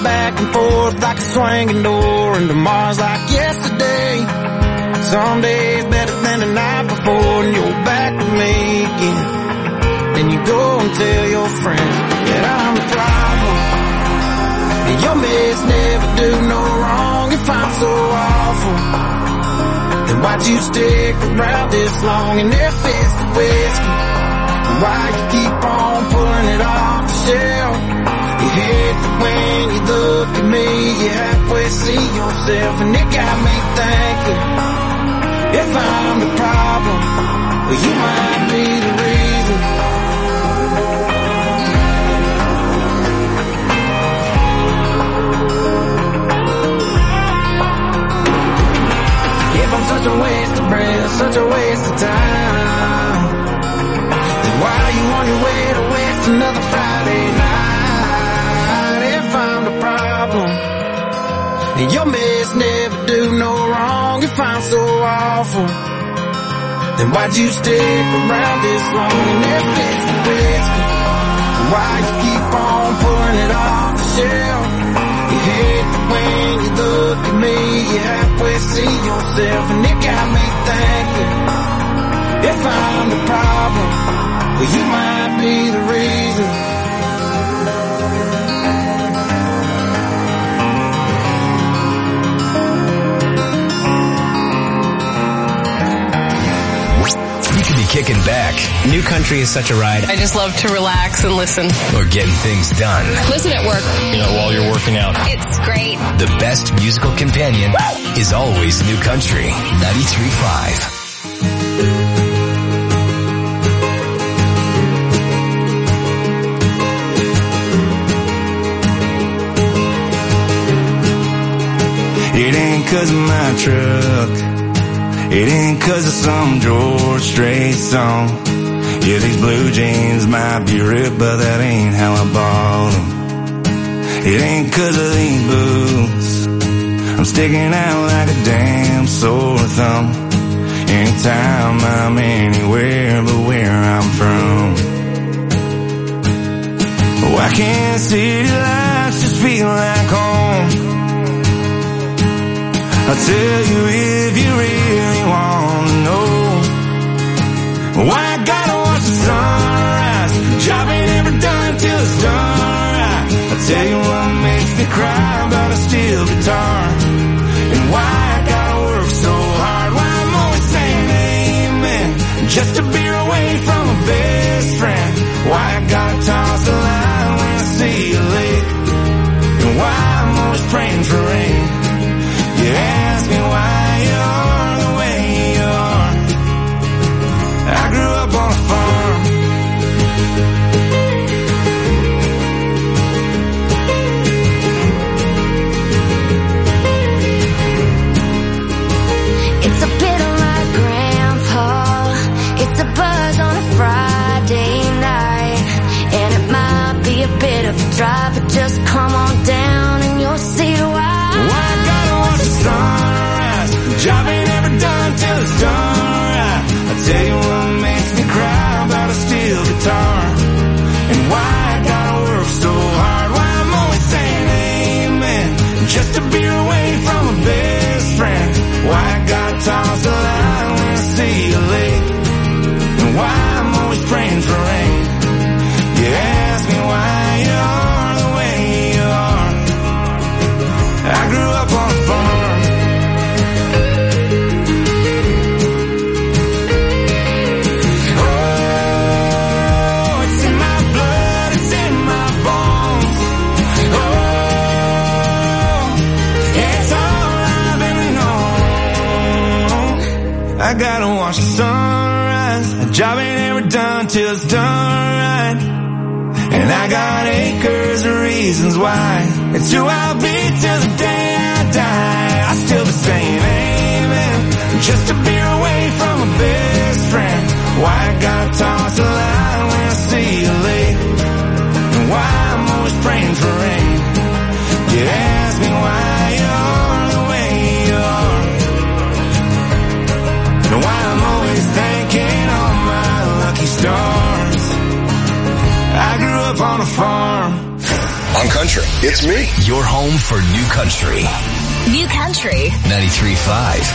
back and forth like a swinging door, and tomorrow's like yesterday. Some days better than the night before, and you're back with me again. Then you go and tell your friends that I'm the problem. And your meds never do no wrong. If I'm so awful, then why'd you stick around this long? And if it's the whiskey, why you keep on pulling it off the shelf? You hate that when you look at me, you halfway see yourself, and it got me thinking, if I'm the problem, well, you might be the reason. If I'm such a waste of breath, such a waste of time, then why are you on your way to waste another Friday night? If I'm the problem, and your meds never do no wrong. If I'm so awful, then why'd you stick around this long? And if it's the whiskey, why you keep on pulling it off the shelf? You hate that when you look at me, you halfway see yourself, and it got me thinking, if I'm the problem, well, you might be the reason. Kicking back. New country is such a ride. I just love to relax and listen. Or getting things done. Listen at work. While you're working out. It's great. The best musical companion is always New Country 93.5. It ain't 'cause of my truck. It ain't 'cause of some George Strait song. Yeah, these blue jeans might be ripped, but that ain't how I bought them. It ain't 'cause of these boots. I'm sticking out like a damn sore thumb. Anytime I'm anywhere but where I'm from. Why can't city lights just feel like home? I'll tell you if you really want to know. Why I gotta watch the sunrise. Job ain't ever done till it's done right. I'll tell you what makes me cry about a steel guitar. And why I gotta work so hard. Why I'm always saying amen just to be away from a best friend. Why I gotta toss the line when I see you late. And why I'm always praying for rain. You ask me why you're the way you are. I grew up on a farm. It's a bit like Grandpa. It's a buzz on a Friday night. And it might be a bit of a drive, but just come on down and you'll see why. Why I gotta watch the sunrise. Job ain't ever done till it's done right. I'll tell you what makes me cry about a steel guitar. And why I gotta work so hard. Why I'm always saying amen just to be away from a best friend. Why I gotta toss the line when I see you late. And why I'm always praying for rain. You ask me why you're the way you are. I grew up on a farm. Oh, it's in my blood, it's in my bones. Oh, it's all I've ever known. I gotta watch the sunrise. A job ain't ever done till it's done right. And I got acres of reasons why. It's who I'll be till the day I die. I still be saying amen just to be away from a best friend. Why I gotta toss the line when I see you late. And why I'm always praying for rain. You ask me why you're the way you are. And why I'm always thanking all my lucky stars. I grew up on a farm. On country. It's me. Your home for new country. New Country 93.5.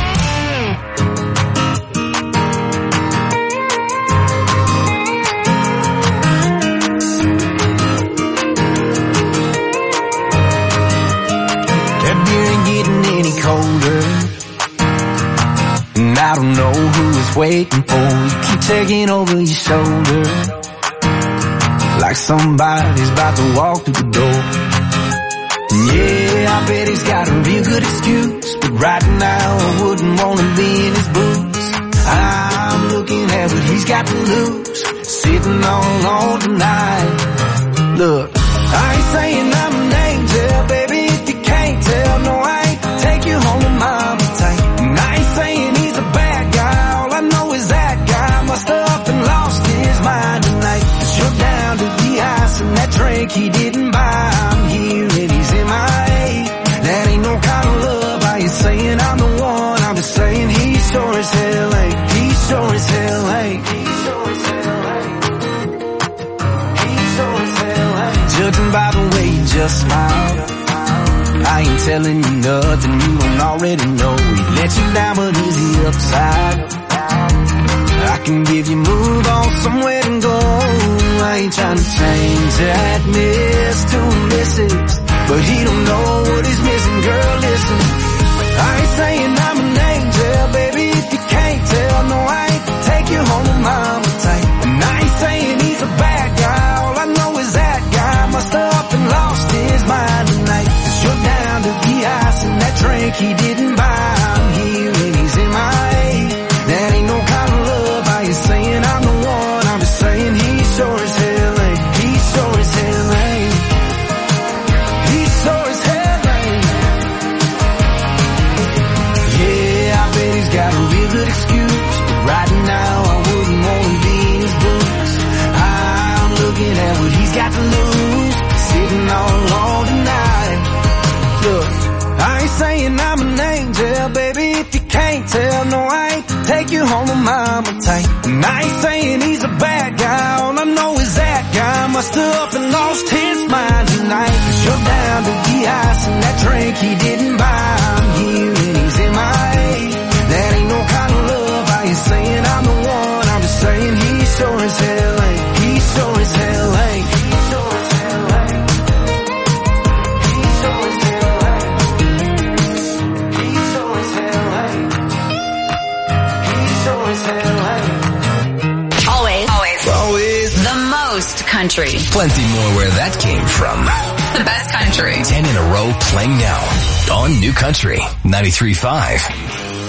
That beer ain't getting any colder, and I don't know who it's waiting for. You keep taking over your shoulder, like somebody's about to walk through the door. Yeah, I bet he's got a real good excuse, but right now I wouldn't want to be in his boots. I'm looking at what he's got to lose, sitting on tonight. Look, I ain't saying I'm an angel, baby, if you can't tell. No, I ain't take you home to mama tight. And I ain't saying he's a bad guy, all I know is that guy must have up and lost his mind tonight. Shook down to the ice and that drink he didn't buy. I'm here and he's MIA. That ain't no kind of love. I ain't saying I'm the one, I'm just saying he sure as hell ain't. He sure as hell ain't. He sure as hell ain't. He sure as hell ain't. Judging by the way you just smiled, I ain't telling you nothing you don't already know. He let you down, but is he upside? I can give you move on somewhere to go. I ain't trying to change that miss to a missus, but he don't know what he's missing. Girl, listen, I ain't saying I'm an angel, baby, if you can't tell. No, I ain't take you home to mama tight. And I ain't saying he's a bad guy, all I know is that guy must have up and lost his mind tonight. You're down to the ice and that drink he didn't buy. I'm here and he's MIA. That ain't no kind of love. I ain't saying I'm the one, I'm just saying he sure as hell ain't. He sure as hell ain't. He sure as hell ain't. Yeah, I bet he's got a real good excuse, but right now I wouldn't want to be in his boots. I'm looking at what he's got to lose, sitting all alone tonight. Look, I ain't saying I'm an angel, baby, if you can't tell. No, I ain't take you home to mama tight. And I ain't saying he's a bad guy, all I know is that guy must have up and lost his mind tonight. Cause you're down to the ice and that drink he didn't buy. I'm here and he's MIA. That ain't no kind of love. I ain't saying I'm the one, I'm just saying he sure as hell ain't. He sure as hell ain't. He sure as hell ain't. He sure as hell ain't. He sure as hell ain't. He sure as hell ain't. Always the most country. Plenty more where that came from. The best country. 10 in a row playing now on New Country 93.5.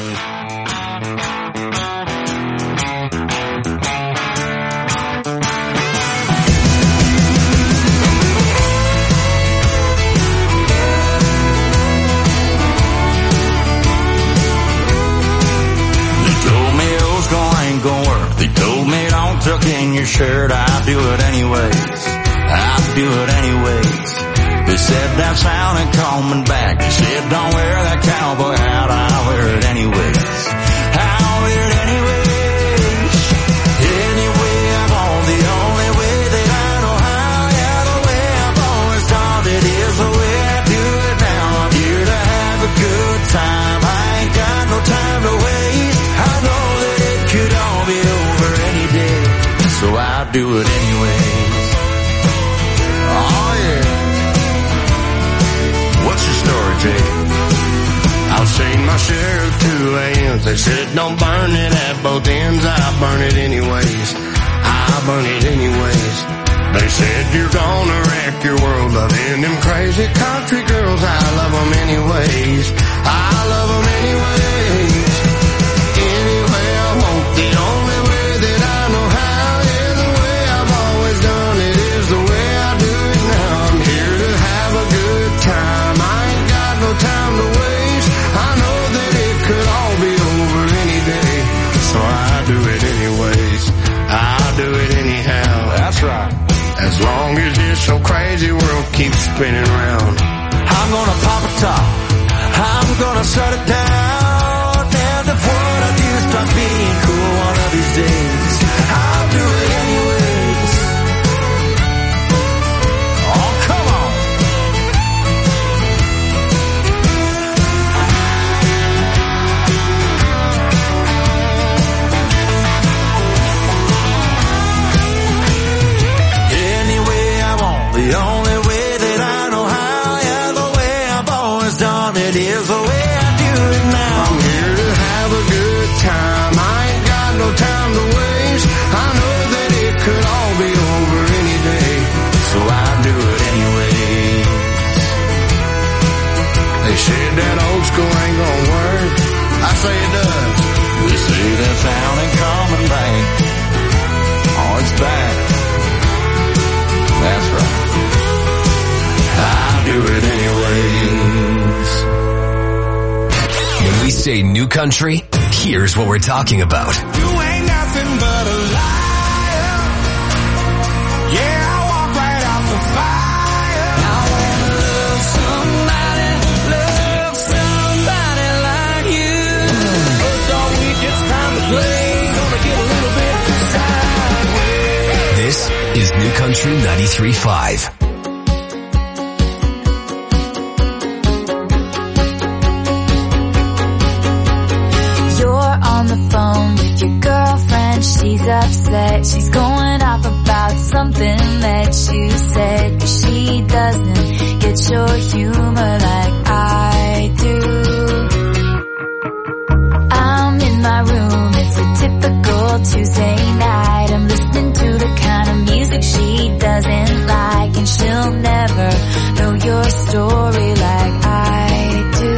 Tuck in your shirt, I'll do it anyways. I'll do it anyways. They said that sound ain't coming back. They said don't wear that cowboy hat. I'll wear it anyways. I'll wear it anyways. Anyway, I'm on the only way that I know how. Yeah, the way I've always done it is the way I do it now. I'm here to have a good time. I ain't got no time to waste. I know that it could all be over any day, so I'll do it anyways. Oh yeah. What's your story, Jay? I've seen my share of 2 a.m.s. They said don't burn it at both ends. I burn it anyways. I burn it anyways. They said you're gonna wreck your world loving them crazy country girls. I love them anyways. I love them anyways. Anyway, I want the only way that I know how. Yeah, the way I've always done it is the way I do it now. I'm here to have a good time. I ain't got no time to waste. I know that it could all be over any day, so I do it anyways. I'll do it anyhow. That's right. As long as this so crazy world keeps spinning round, I'm gonna pop a top. I'm gonna shut it down. And if what I do starts being cool one of these days, I'll do it anyways. Oh, come on. say it does. They say that town ain't coming back. Oh, it's back. That's right. I'll do it anyways. When we say new country, here's what we're talking about. You ain't nothing but a liar. Yeah, I walk right out the fire. I wanna love somebody like you. First all week it's time to play. Gonna get a little bit sideways. This is New Country 93.5. On the phone with your girlfriend, she's upset. She's going off about something that you said. But she doesn't get your humor like I do. I'm in my room, it's a typical Tuesday night. I'm listening to the kind of music she doesn't like, and she'll never know your story like I do.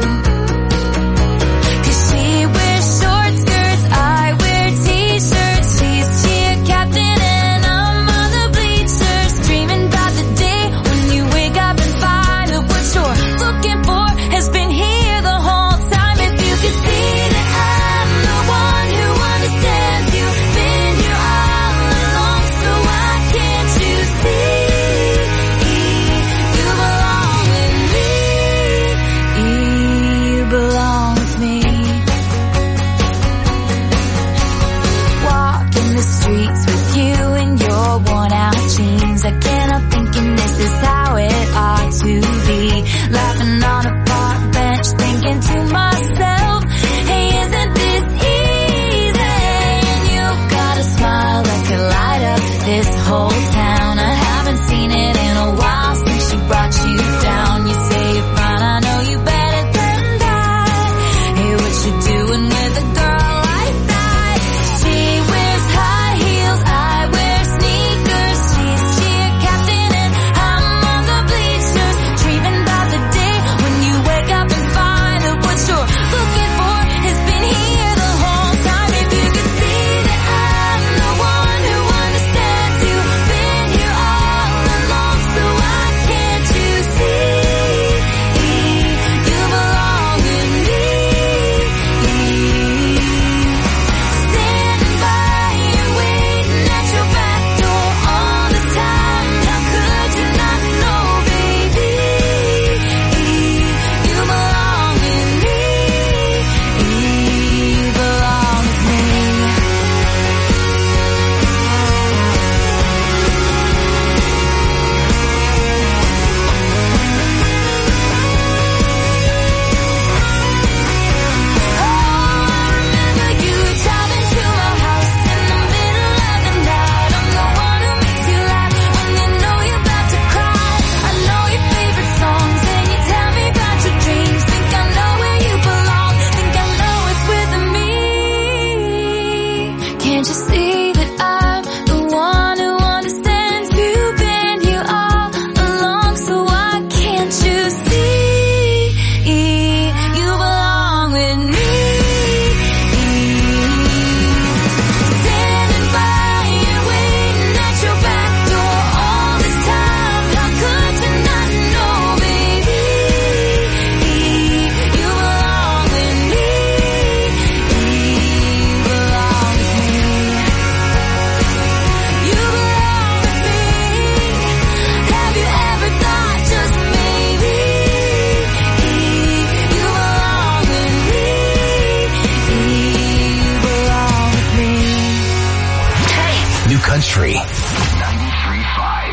Laughing on a park bench, thinking to myself, hey, isn't this easy? And you've got a smile that could light up this whole town. I haven't seen it in a while since she brought you down. You say you're fine, I know you better than that. Hey, what you doing with a girl like that? She wears high heels, I wear sneakers. She's cheer captain and I'm on the bleachers, dreaming about the day when you wake up and find that what you're looking for has been here the whole time. If you could see that I'm the one who understands you, been here all along, so why can't you see? You belong with me. Standing by you, waiting at your back door all this time. How could you not know, baby? You belong with me. You belong with me. Oh, I remember you driving to my house in the middle of the night. I'm the one who makes you laugh when you know you're about to cry. I know your favorite songs and you tell me about your dreams. Think I know where you belong, think I know it's with me. Can't you see that I'm the one who understands you, been here all along, so why can't you see? You belong with me. Standing by you, waiting at your back door all this time. How could you not know, baby? You belong with me. You belong with me. You belong with me. Have you ever thought just maybe you belong with me? You belong with me. New Country 93.5.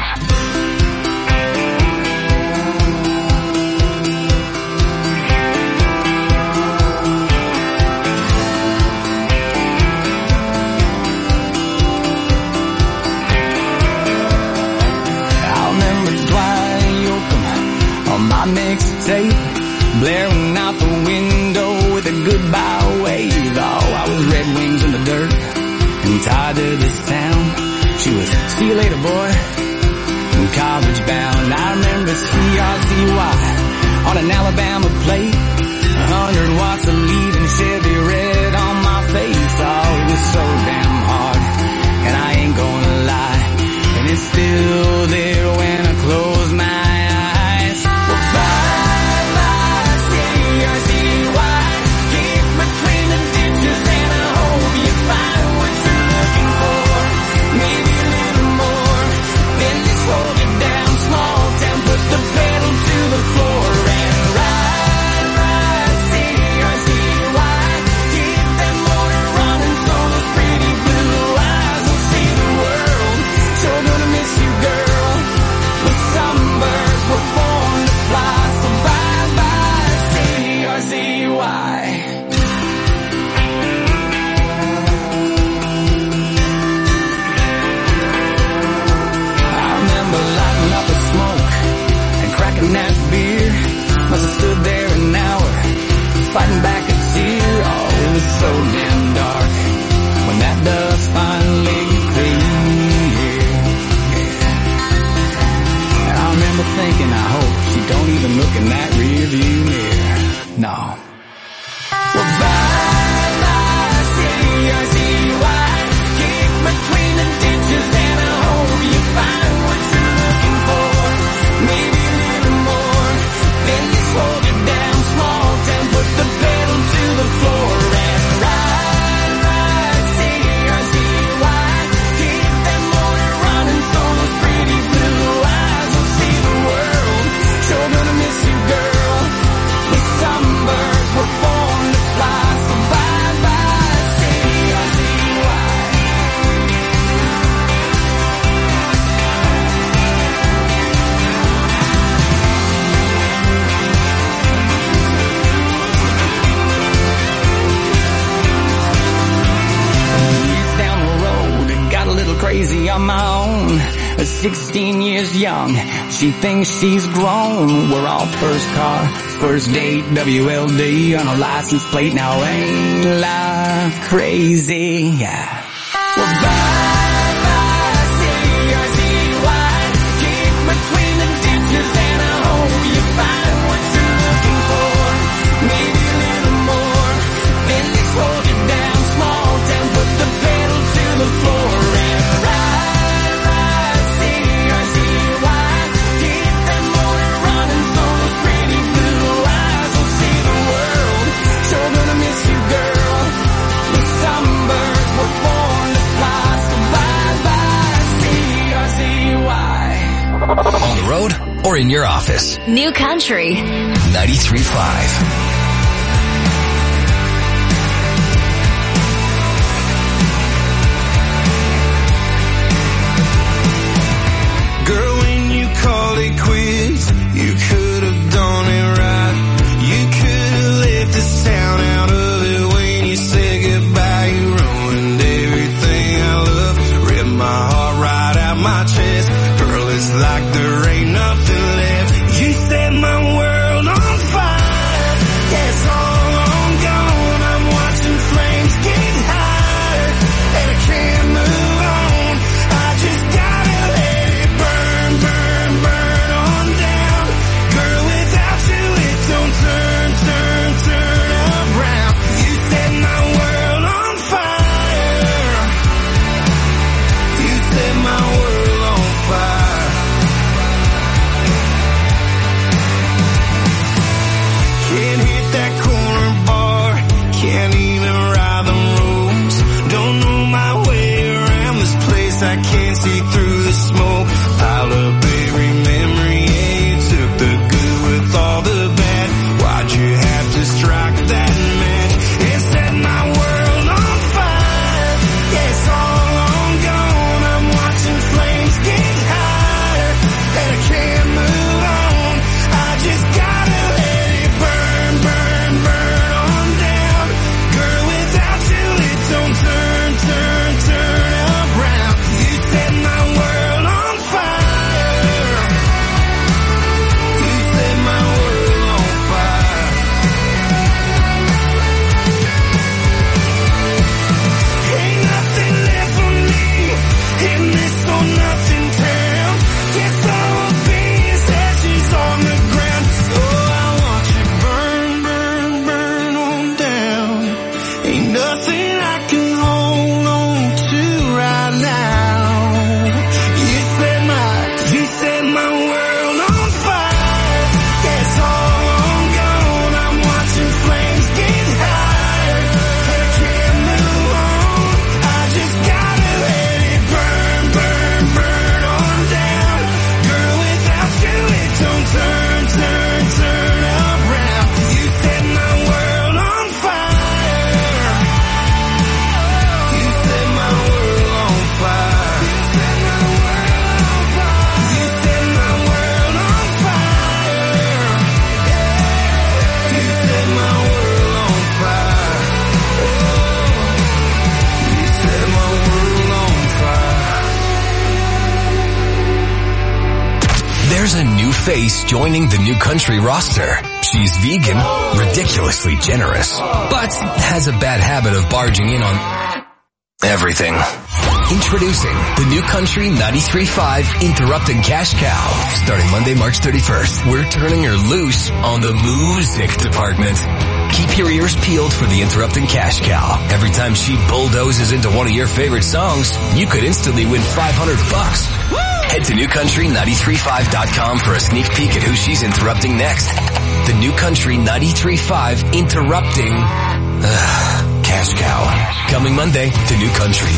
I remember Dwight Yoakam on my mixtape, blaring out the window with a goodbye wave. Oh, I was Red Wings in the dirt and tied to this town. She was, see you later, boy, and college bound. I remember CRTY on an Alabama plate, 100 watts of lead and Chevy as I stood there an hour, fighting back a tear. Oh, it was so damn dark when that dust finally cleared. Yeah. And I remember thinking, I hope she don't even look in that rearview mirror. No. Well, bye-bye, C-R-C-Y, kick between the ditches, and I hope you find what you're looking for. Maybe a little more. Then you slow it down, small town, put the pedal to the floor and ride, C-R-C-Y. Keep that motor running so those pretty blue eyes will see the world. Sure gonna miss you, girl. The sunbirds were born to fly, so bye-bye, C-R-C-Y. Years down the road, it got a little crazy on my own. 16 years young, she thinks she's grown. We're all first car, first date, WLD on a license plate. Now ain't life crazy? Yeah. Well, bye-bye, C-R-C-Y, kick between the ditches, and I hope you find what you're looking for. Maybe a little more. Then they slow it down, small town, put the pedal to the floor and ride, C-R-C-Y. Keep that motor running so those pretty blue eyes will see the world. Sure gonna miss you, girl. The sunbirds were born to fly, so bye-bye, C-R-C-Y. On the road or in your office. New Country. 93.5. Girl, when you call it quits, you could have done it right. You could have left this town out of it when you said goodbye. You ruined everything I love, ripped my heart right out my chest. Girl, it's like there ain't nothing left. You set my world on fire. Yes, all I'm gone. I'm watching flames get higher, and I can't move on. I just gotta let it burn, burn, burn on down. Girl, without you it don't turn, turn, turn around. You set my world on fire. You set my world on fire. Can't hit that corner bar, can't even ride the roads. Don't know my way around this place, I can't see through the smoke. Piled up every memory, yeah, you took the good with all the bad. Why'd you have to strike that match and set my world on fire? Yes, all I'm gone, I'm watching flames get higher, and I can't move on. I just gotta let it burn, burn, burn on down. Girl, without you it don't turn, turn, turn around. You set my world on fire. You set my world on fire. Ain't nothing left for me in this or nothing town. Guess all I'll be is ashes on the ground. So I want you burn, burn, burn on down. Ain't nothing I can hold on to right now. You set my world on fire. Yes, all I'm gone, I'm watching flames get higher, and I can't move on. I just gotta let it burn, burn, burn on down. Girl, without you it don't turn, turn, turn around. You set my world on fire. You set my world on fire. You set my world on fire. You set my world on fire. You set my world on fire. There's a new face joining the New Country roster. She's vegan, ridiculously generous, but has a bad habit of barging in on everything. Introducing the New Country 93.5 Interrupting Cash Cow. Starting Monday, March 31st, we're turning her loose on the music department. Keep your ears peeled for the Interrupting Cash Cow. Every time she bulldozes into one of your favorite songs, you could instantly win $500. Head to newcountry935.com for a sneak peek at who she's interrupting next. The New Country 93.5 Interrupting Cash Cow. Coming Monday to New Country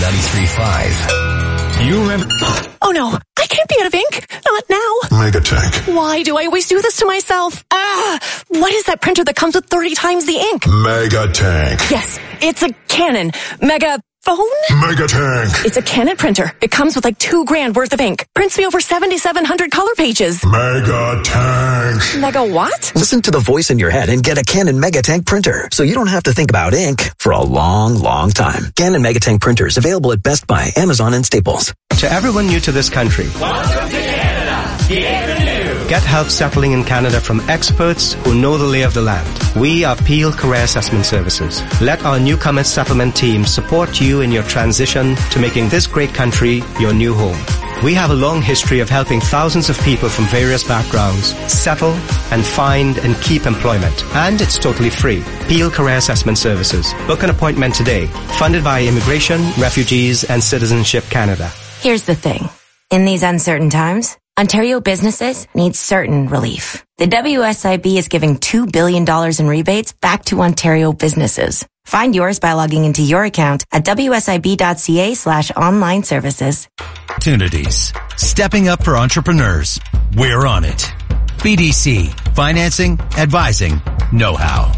93.5. You remember? Oh no, I can't be out of ink. Not now. Megatank. Why do I always do this to myself? What is that printer that comes with 30 times the ink? Megatank. Yes, it's a Canon Megaphone? Megatank. It's a Canon printer. It comes with like $2,000 worth of ink. Prints me over 7,700 color pages. Megatank. Mega what? Listen to the voice in your head and get a Canon Megatank printer, so you don't have to think about ink for a long, long time. Canon Megatank printers available at Best Buy, Amazon, and Staples. To everyone new to this country, Welcome to Canada. get help settling in Canada from experts who know the lay of the land. We are Peel Career Assessment Services. Let our newcomer settlement team support you in your transition to making this great country your new home. We have a long history of helping thousands of people from various backgrounds settle and find and keep employment. And it's totally free. Peel Career Assessment Services. Book an appointment today. Funded by Immigration, Refugees and Citizenship Canada. Here's the thing. In these uncertain times, Ontario businesses need certain relief. The WSIB is giving $2 billion in rebates back to Ontario businesses. Find yours by logging into your account at wsib.ca/online services. Opportunities. Stepping up for entrepreneurs. We're on it. BDC. Financing, advising, know-how.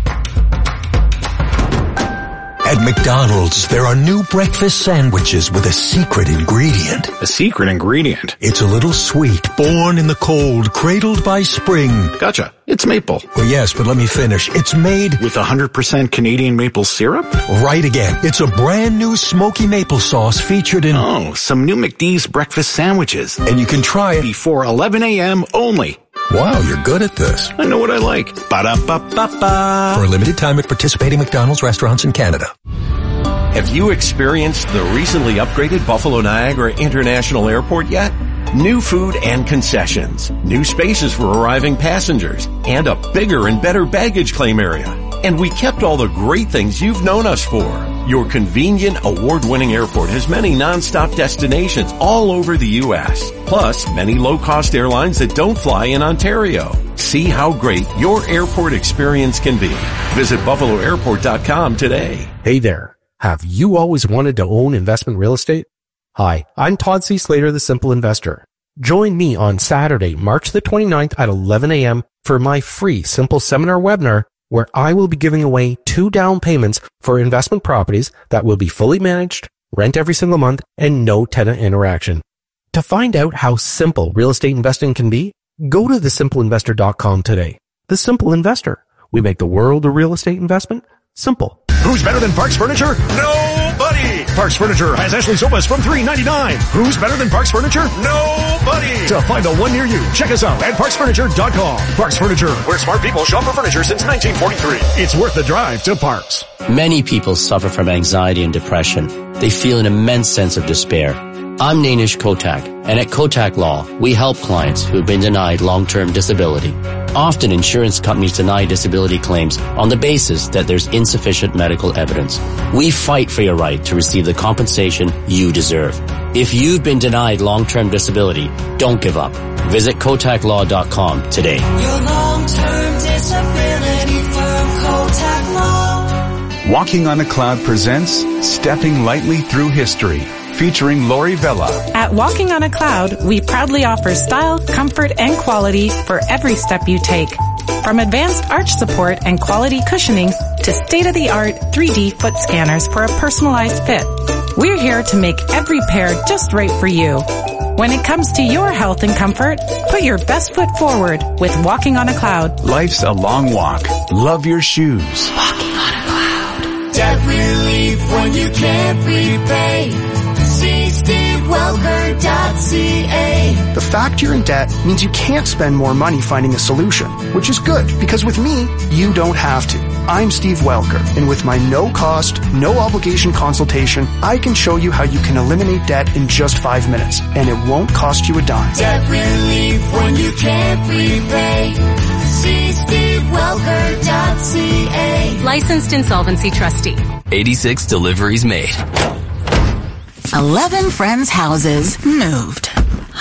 At McDonald's, there are new breakfast sandwiches with a secret ingredient. A secret ingredient? It's a little sweet, born in the cold, cradled by spring. Gotcha. It's maple. Well, yes, but let me finish. It's made with 100% Canadian maple syrup? Right again. It's a brand new smoky maple sauce featured in... Oh, some new McD's breakfast sandwiches. And you can try it before 11 a.m. only. Wow, you're good at this. I know what I like. Ba-da-ba-ba-ba. For a limited time at participating McDonald's restaurants in Canada. Have you experienced the recently upgraded Buffalo Niagara International Airport yet? New food and concessions, new spaces for arriving passengers, and a bigger and better baggage claim area. And we kept all the great things you've known us for. Your convenient, award-winning airport has many non-stop destinations all over the U.S., plus many low-cost airlines that don't fly in Ontario. See how great your airport experience can be. Visit buffaloairport.com today. Hey there. Have you always wanted to own investment real estate? Hi, I'm Todd C. Slater, the Simple Investor. Join me on Saturday, March the 29th at 11 a.m. for my free Simple Seminar webinar, where I will be giving away 2 down payments for investment properties that will be fully managed, rent every single month, and no tenant interaction. To find out how simple real estate investing can be, go to thesimpleinvestor.com today. The Simple Investor. We make the world of real estate investment simple. Who's better than Parks Furniture? Nobody! Parks Furniture has Ashley sofas from $399. Who's better than Parks Furniture? Nobody! To find the one near you, check us out at parksfurniture.com. Parks Furniture, where smart people shop for furniture since 1943. It's worth the drive to Parks. Many people suffer from anxiety and depression. They feel an immense sense of despair. I'm Nainish Kotak, and at Kotak Law, we help clients who've been denied long-term disability. Often insurance companies deny disability claims on the basis that there's insufficient medical evidence. We fight for your right to receive the compensation you deserve. If you've been denied long-term disability, don't give up. Visit KotakLaw.com today. Your long-term disability firm, Kotak Law. Walking on a Cloud presents Stepping Lightly Through History, featuring Lori Vella. At Walking on a Cloud, we proudly offer style, comfort, and quality for every step you take. From advanced arch support and quality cushioning to state-of-the-art 3D foot scanners for a personalized fit. We're here to make every pair just right for you. When it comes to your health and comfort, put your best foot forward with Walking on a Cloud. Life's a long walk. Love your shoes. Walking on a Cloud. Debt relief when you can't repay. See Steve SteveWelker.ca. The fact you're in debt means you can't spend more money finding a solution, which is good because with me, you don't have to. I'm Steve Welker, and with my no-cost, no-obligation consultation, I can show you how you can eliminate debt in just 5 minutes, and it won't cost you a dime. Debt relief when you can't repay. See SteveWelker.ca. Licensed insolvency trustee. 86 deliveries made. 11 friends' houses moved.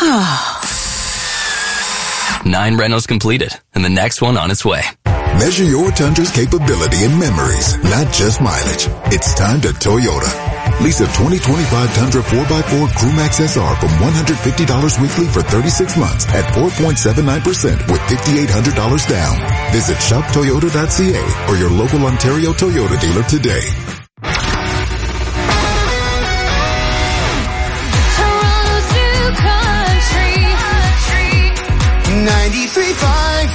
9 rentals completed, and the next one on its way. Measure your Tundra's capability in memories, not just mileage. It's time to Toyota. Lease a 2025 Tundra 4x4 Crewmax SR from $150 weekly for 36 months at 4.79% with $5,800 down. Visit shoptoyota.ca or your local Ontario Toyota dealer today. Toronto's new country. 93.5.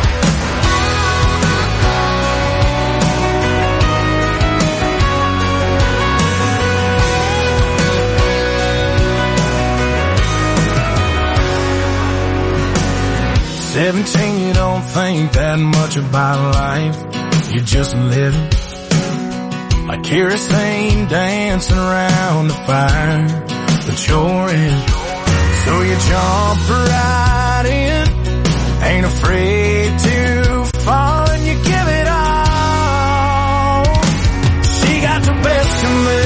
17, you don't think that much about life. You're just living like kerosene dancing around the fire that you're in. So you jump right in, ain't afraid to fall, and you give it all. She got the best of me.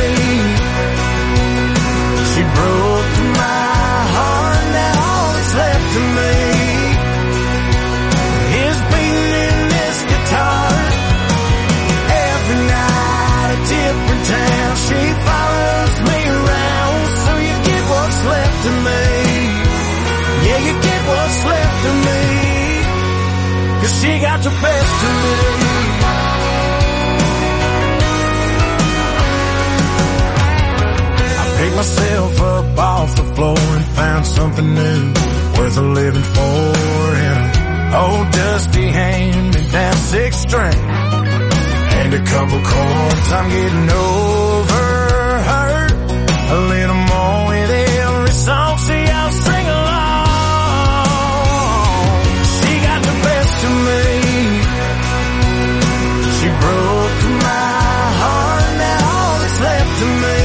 She broke my heart, now all that's left of me is beating in this guitar. Every night a different town. She follows me around, so you get what's left of me. Yeah, you get what's left of me, 'cause she got the best of me. I picked myself up off the floor and found something new, worth a living for, and an old dusty hand-me-down 6-string, and a couple chords. I'm getting over her a little more with every song, so y'all sing along. She got the best of me. She broke my heart, now all that's left of me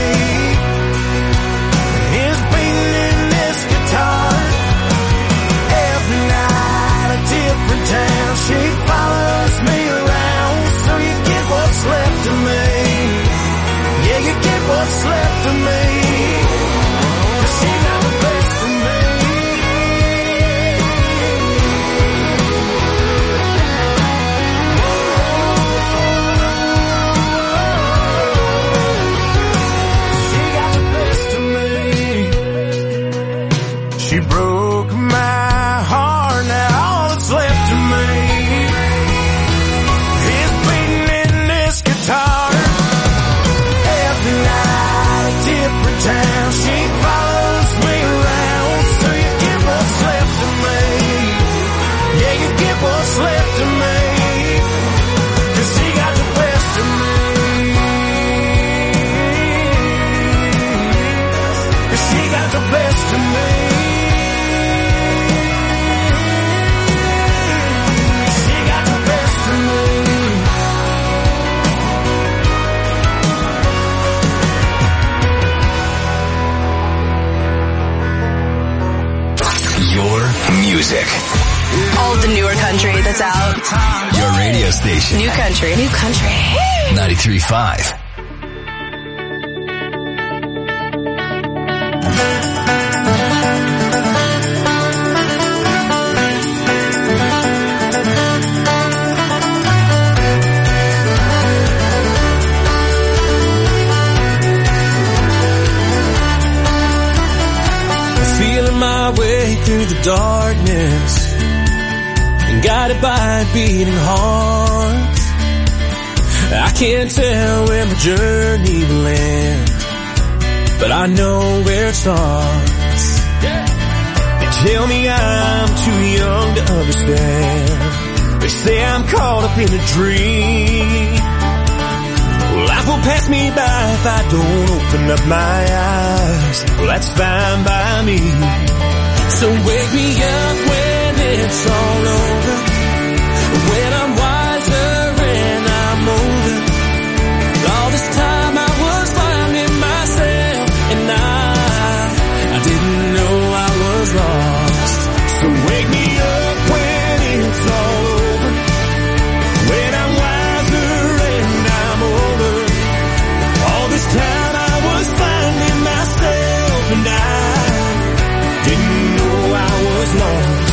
is beating in this guitar. Every night a different town. She follows me around, so you get what's left of me. Yeah, you get what's left of me, 'cause she got the best of me. She got the best of me. She broke my heart, now all that's left of me is beating in this guitar. Every night a different town. She follows me around, so you get what's left of me. Yeah, you get what's left of me, 'cause she got the best of me. 'Cause she got the best of me. She got the best of me. Your music. All the newer country that's out. Your radio station. New country. New country. 93.5. Feeling my way through the darkness and guided by a beating heart. I can't tell where my journey will end, but I know where it starts. They tell me I'm too young to understand. They say I'm caught up in a dream. Well, Life will pass me by if I don't open up my eyes. Well, that's fine by me. So wake me up when it's all over, when I'm wiser and I'm older. All this time I was finding myself, and I didn't know I was lost. So wake me up when it's all over, when I'm wiser and I'm older. All this time I was finding myself, and I didn't know I was lost.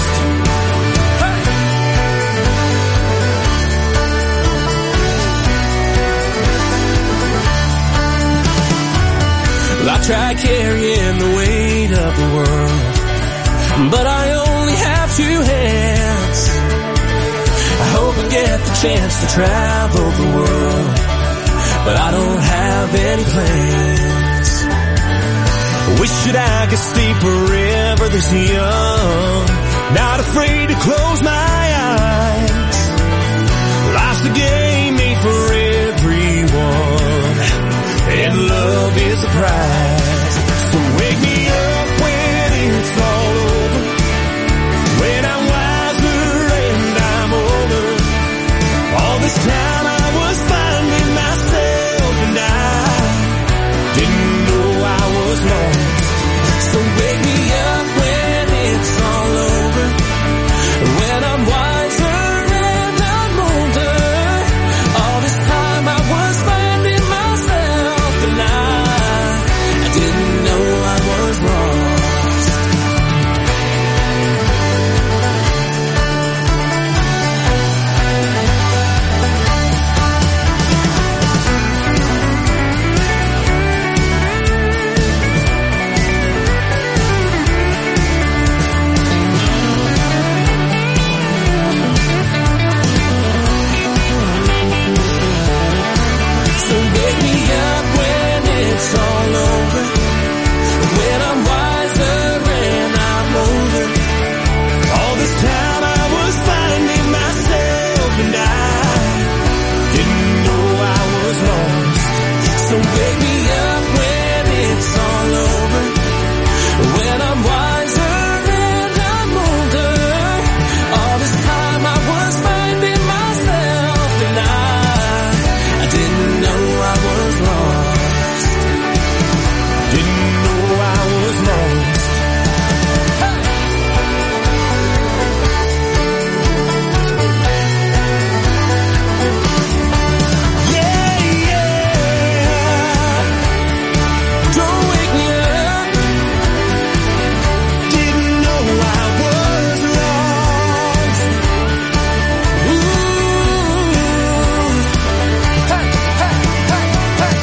Well, I tried carrying the weight of the world, but I only have two hands. I hope I get the chance to travel the world, but I don't have any plans. Wish that I could stay forever this young, not afraid to close my eyes. Life's a game made for everyone, and love is the prize. So wake me up when it's all over, when I'm wiser and I'm older. All this time I was finding myself, and I didn't know I was lost. So wake me up when it's all over, when I'm wiser and I'm older. All this time I was finding myself, and I didn't know I was lost. So wake me up when it's all over, when I'm wiser and I'm older. All this time I was finding myself, and I didn't know I was lost. So wake me up when it's all over, when I'm wiser and I'm older. All this time I was finding myself, and I didn't know I was lost. Didn't know I was lost. Yeah, yeah. Don't wake me up. Didn't know I was lost. Ooh. Hey, hey, hey, hey.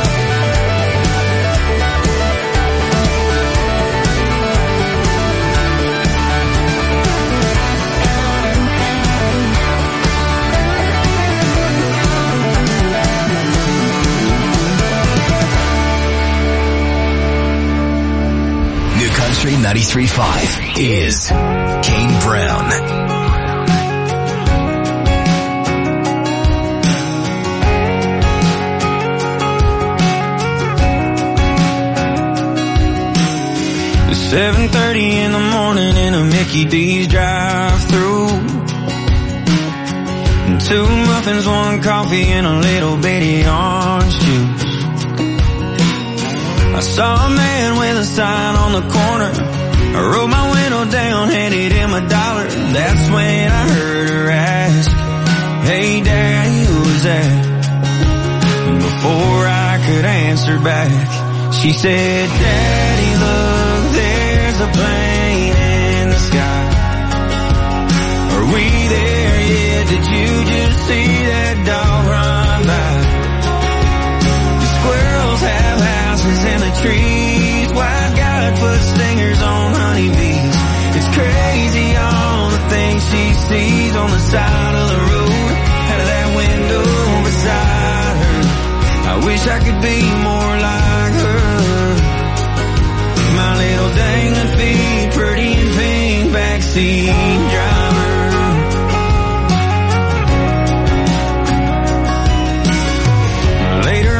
New Country 93.5 is Kane Brown. It's 7:30 in the morning in a Mickey D's drive-thru. And 2 muffins, 1 coffee, and a little bitty orange juice. I saw a man with a sign on the corner. I rolled my window down, handed him $1. That's when I heard her ask, "Hey Daddy, who's that?" And before I could answer back, she said, "Daddy, look, there's a plane in the sky. Are we there yet? Did you just see that dog run by? The squirrels have houses in the trees. White guy put stingers on honeybees. It's crazy all the things she sees on the side of the road, out of that window beside her. I wish I could be more like her. My little dangling feet, pretty and pink, backseat driver." Later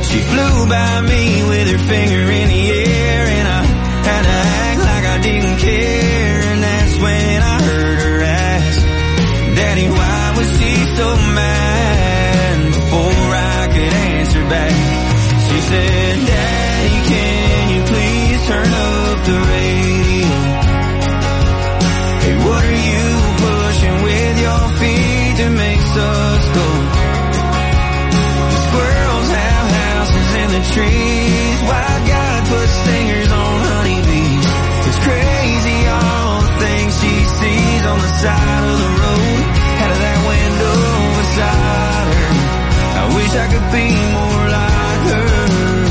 She flew by me with her finger in the air, and I had to act like I didn't care. And that's when I heard her ask, Daddy, why was she so mad? Before I could answer back, she said, Daddy, can you please turn up the radio? Hey, what are you pushing with your feet that makes us go? The squirrels have houses in the trees. Why God put stingers on honeybees? It's crazy all the things she sees on the side of the road, out of that window beside her. I wish I could be more like her.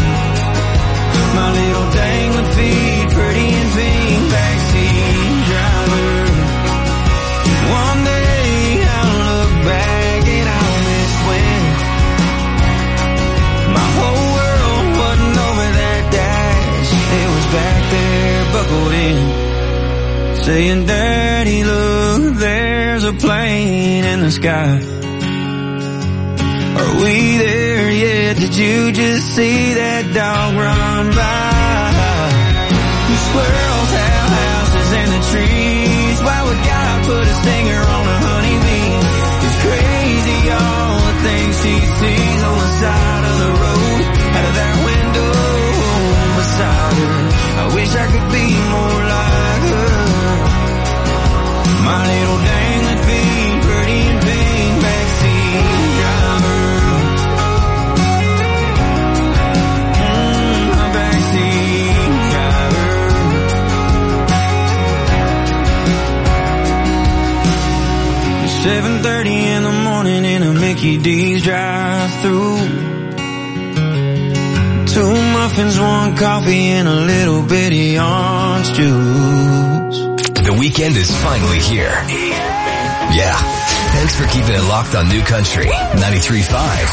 My little dangling feet, pretty and pink, backseat driver. One day I'll look back and I'll miss when my whole world wasn't over that dash. It was back there buckled in, saying, Daddy, look, there's a plane in the sky. Are we there yet? Did you just see that dog run by? The squirrels have houses in the trees. Why would God put a stinger on a honeybee? It's crazy all the things she sees on the side of the road, out of that window beside her. I wish I could be more like her. My little dangling feet, pretty and pink, backseat driver. My backseat driver. 7:30 in the morning in a Mickey D's drive-thru. 2 muffins, 1 coffee, and a little bitty orange juice. The weekend is finally here. Yeah. Thanks for keeping it locked on New Country 93.5.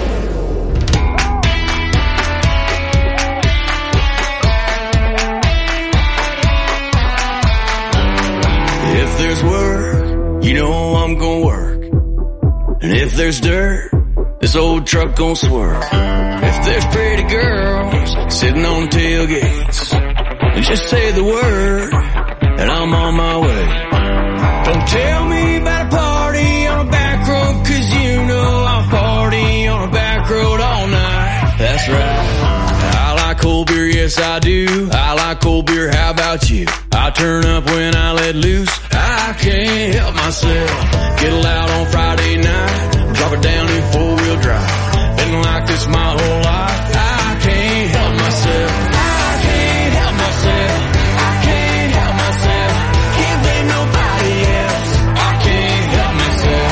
If there's work, you know I'm gonna work. And if there's dirt, this old truck gon' swerve. If there's pretty girls sitting on tailgates, and just say the word, and I'm on my way. Don't tell me about a party on a back road, 'cause you know I'll party on a back road all night. That's right. I like cold beer, yes I do. I like cold beer, how about you? I turn up when I let loose. I can't help myself. Get loud on Friday night, drop it down in 4-wheel drive. Been like this my whole life. I can't help myself. I can't help myself. I can't help myself. Can't blame nobody else. I can't help myself.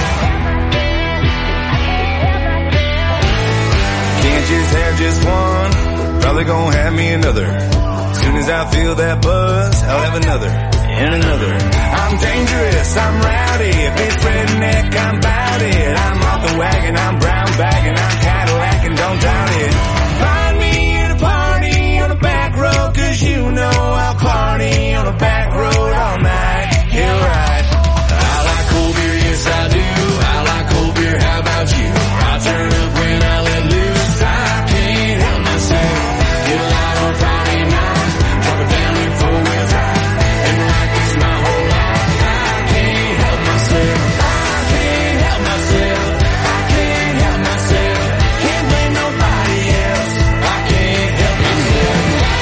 Can't just have just one. Probably gonna have me another. As soon as I feel that buzz, I'll have another and another. I'm dangerous, I'm rowdy. If it's redneck, I'm bout it. I'm off the wagon, I'm brown bagging, I'm Cadillac and don't doubt it. Find me at a party on a back road, 'cause you know I'll party on a back road all night. Yeah, right. I like cold beer, yes I do. I like cold beer, how about you? I turn up when I let loose. I can't help myself. Get loud on Friday night, drop it down in 4-wheel drive. And like this my whole life. I can't help myself. I can't help myself. I can't help myself. Can't blame nobody else. I can't help myself.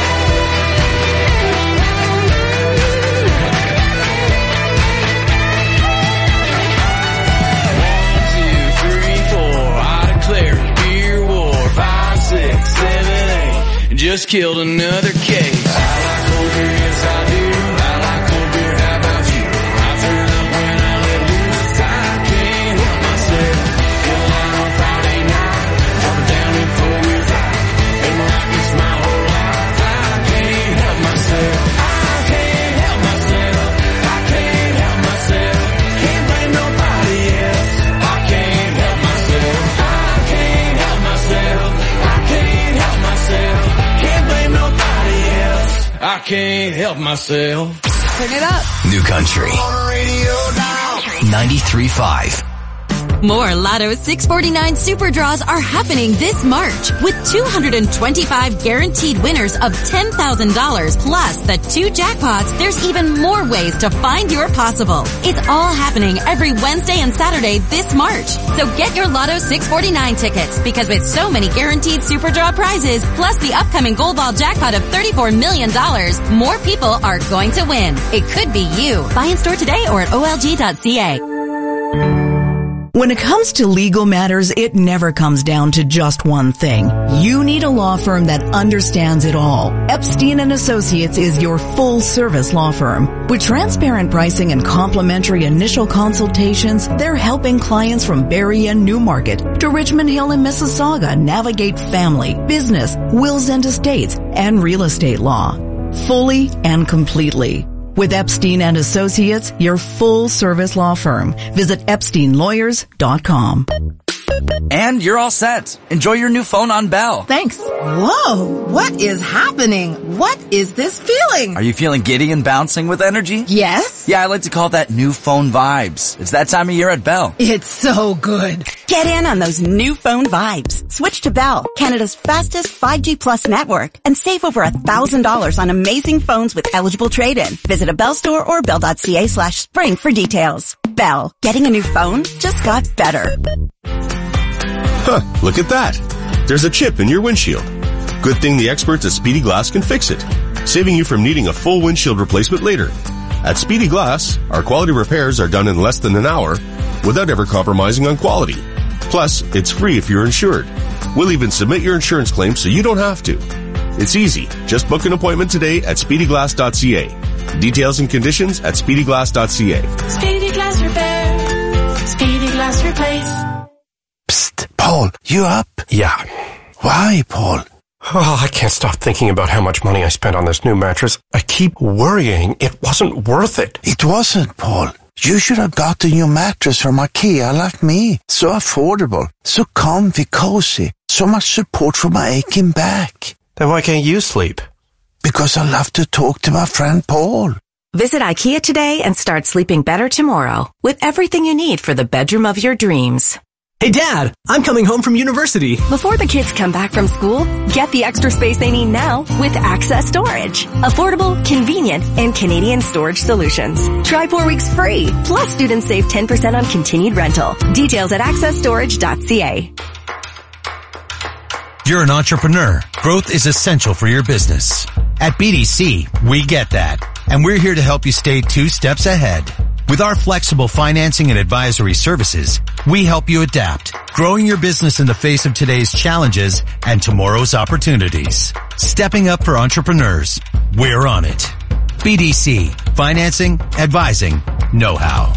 1, 2, 3, 4. I declare beer war. 5, 6, 7, 8. Just killed another case. I like cold beer, yes I do. I like cold beer, how about you? I turn up when I let loose. I can't help myself. Get loud on Friday night, drop it down in 4-wheel drive. Been like this my whole life. I can't help myself. I can't help myself. I can't help myself. Can't blame nobody else. I can't help myself. I can't help myself. I can't help myself. Can't blame nobody else. I can't help myself. Turn it up. New Country 93.5. More Lotto 649 Super Draws are happening this March with 225 guaranteed winners of $10,000 plus the 2 jackpots. There's even more ways to find your possible. It's all happening every Wednesday and Saturday this March. So get your Lotto 649 tickets because with so many guaranteed Super Draw prizes plus the upcoming Gold Ball jackpot of $34 million, more people are going to win. It could be you. Buy in store today or at olg.ca. When it comes to legal matters, it never comes down to just one thing. You need a law firm that understands it all. Epstein & Associates is your full-service law firm. With transparent pricing and complimentary initial consultations, they're helping clients from Barrie and Newmarket to Richmond Hill and Mississauga navigate family, business, wills and estates, and real estate law. Fully and completely. With Epstein & Associates, your full-service law firm. Visit EpsteinLawyers.com. And you're all set. Enjoy your new phone on Bell. Thanks. Whoa, what is happening? What is this feeling? Are you feeling giddy and bouncing with energy? Yes. Yeah, I like to call that new phone vibes. It's that time of year at Bell. It's so good. Get in on those new phone vibes. Switch to Bell, Canada's fastest 5G plus network, and save over $1,000 on amazing phones with eligible trade-in. Visit a Bell store or bell.ca/spring for details. Bell, getting a new phone just got better. Huh, look at that. There's a chip in your windshield. Good thing the experts at Speedy Glass can fix it, saving you from needing a full windshield replacement later. At Speedy Glass, our quality repairs are done in less than an hour without ever compromising on quality. Plus, it's free if you're insured. We'll even submit your insurance claim so you don't have to. It's easy. Just book an appointment today at speedyglass.ca. Details and conditions at speedyglass.ca. Speedy Glass Repair. Speedy Glass Replace. Psst, Paul, you up? Yeah. Why, Paul? Oh, I can't stop thinking about how much money I spent on this new mattress. I keep worrying it wasn't worth it. It wasn't, Paul. You should have got a new mattress from IKEA like me. So affordable, so comfy, cozy, so much support for my aching back. Then why can't you sleep? Because I love to talk to my friend Paul. Visit IKEA today and start sleeping better tomorrow with everything you need for the bedroom of your dreams. Hey Dad, I'm coming home from university. Before the kids come back from school, get the extra space they need now with Access Storage. Affordable, convenient, and Canadian storage solutions. Try 4 weeks free. Plus, students save 10% on continued rental. Details at accessstorage.ca. You're an entrepreneur. Growth is essential for your business. At BDC, we get that. And we're here to help you stay 2 steps ahead. With our flexible financing and advisory services, we help you adapt, growing your business in the face of today's challenges and tomorrow's opportunities. Stepping up for entrepreneurs. We're on it. BDC. Financing, advising, know-how.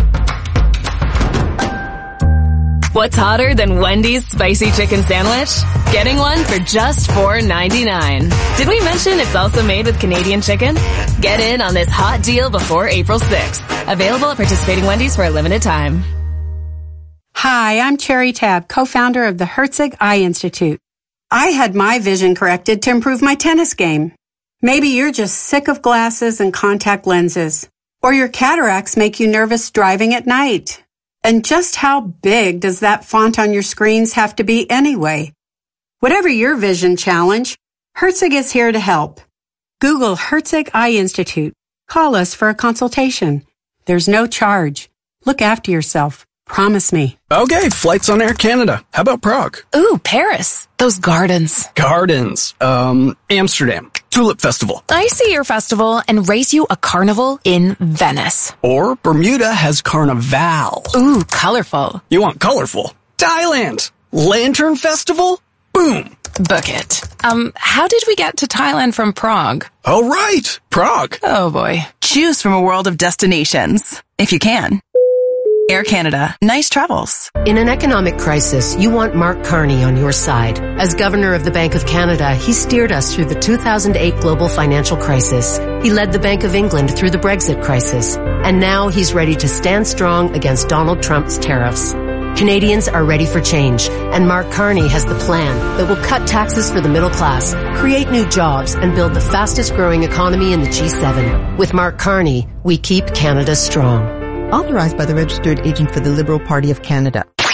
What's hotter than Wendy's spicy chicken sandwich? Getting one for just $4.99. Did we mention it's also made with Canadian chicken? Get in on this hot deal before April 6th. Available at participating Wendy's for a limited time. Hi, I'm Cherry Tabb, co-founder of the Herzig Eye Institute. I had my vision corrected to improve my tennis game. Maybe you're just sick of glasses and contact lenses, or your cataracts make you nervous driving at night. And just how big does that font on your screens have to be anyway? Whatever your vision challenge, Herzig is here to help. Google Herzig Eye Institute. Call us for a consultation. There's no charge. Look after yourself. Promise me. Okay, flights on Air Canada. How about Prague? Ooh, Paris. Those gardens. Amsterdam. Tulip Festival. I see your festival and race you a carnival in Venice. Or Bermuda has Carnival. Ooh, colorful. You want colorful? Thailand. Lantern Festival? Boom. Book it. How did we get to Thailand from Prague? Oh, right. Prague. Oh, boy. Choose from a world of destinations, if you can. Air Canada. Nice travels. In an economic crisis, you want Mark Carney on your side. As Governor of the Bank of Canada, he steered us through the 2008 global financial crisis. He led the Bank of England through the Brexit crisis. And now he's ready to stand strong against Donald Trump's tariffs. Canadians are ready for change, and Mark Carney has the plan that will cut taxes for the middle class, create new jobs, and build the fastest growing economy in the G7. With Mark Carney, we keep Canada strong. Authorized by the Registered Agent for the Liberal Party of Canada.